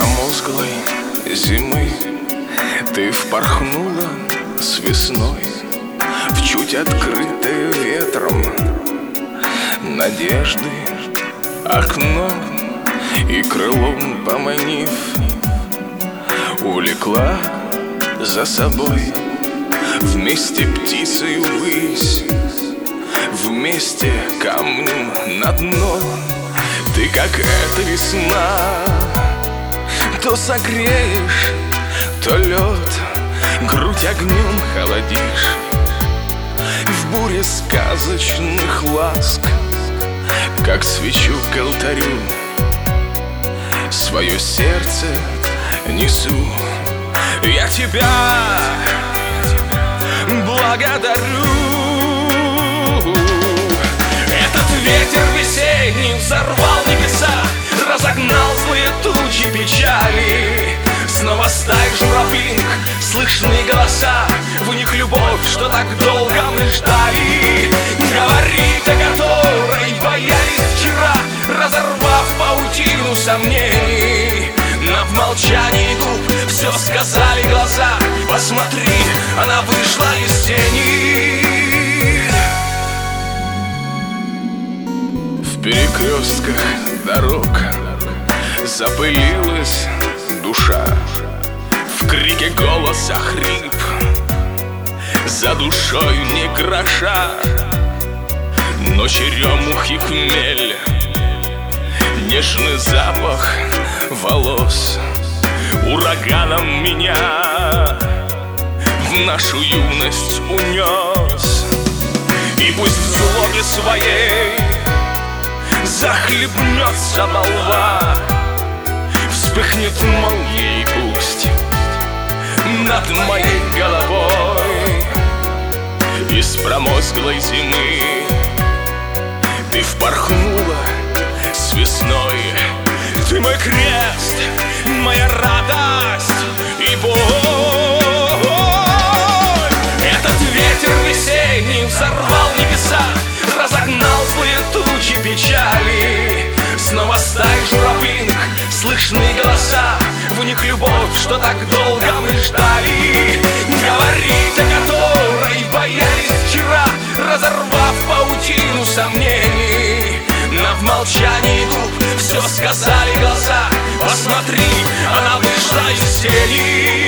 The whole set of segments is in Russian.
промозглой зимы ты впорхнула с весной в чуть открытое ветром надежды окно, и крылом поманив увлекла за собой вместе птицей ввысь, вместе камнем на дно. Ты как эта весна, то согреешь, то лед, грудь огнем холодишь. В буре сказочных ласк, как свечу к алтарю, свое сердце несу. Я тебя благодарю. Этот ветер весенний взорвал небеса, разогнал злые тучи печали. Снова стаи журавлиных слышны голоса, в них любовь, что так долго мы ждали. Говорить, о которой боялись вчера, разорвав паутину сомнений. Но в молчании губ все сказали глаза. Посмотри, она вышла из тени. В перекрестках дорог запылилась душа, в крике голоса хрип, за душой не гроша. Но черемухи хмель, нежный запах волос ураганом меня в нашу юность унес. И пусть в злобе своей захлебнется молва, вспыхнет молнией пусть над моей головой. Из промозглой зимы ты впорхнула с весной. Ты мой крест, моя радость и боль. Этот ветер весенний взорвал небеса, разогнал злые тучи печали. Снова стаи журавлиных слышны голоса, в них любовь, что так долго мы ждали. Говорить, о которой боялись вчера, разорвав паутину сомнений. Но в молчании губ все сказали глаза. Посмотри, она вышла из тени.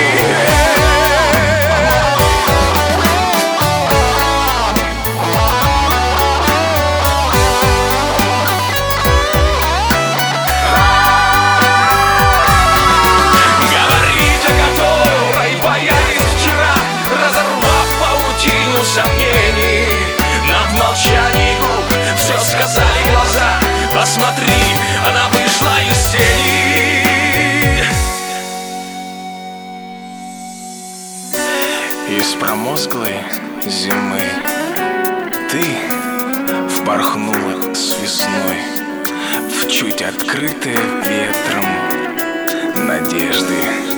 Говорить, о которой боялись вчера, разорвав паутину сомнений. Но в молчании губ все сказали глаза. Посмотри, она вышла из тени. Из промозглой зимы ты впорхнула с весной в чуть открытое ветром надежды